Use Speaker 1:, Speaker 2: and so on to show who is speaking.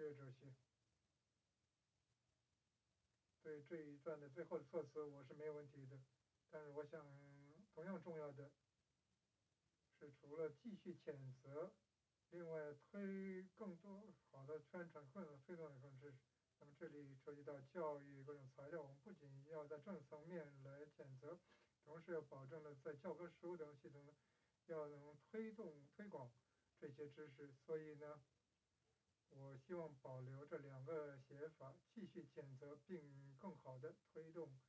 Speaker 1: 位主席。对这一段的最后的措辞我是没有问题的，但是我想同样重要的是，除了继续谴责，另外推更多好的宣传更推动的方式。那么这里涉及到教育各种材料，我们不仅要在政策层面来谴责，同时要保证了在教科书等系统要能推广这些知识。所以呢，我希望保留这两个写法，继续谴责并更好的推动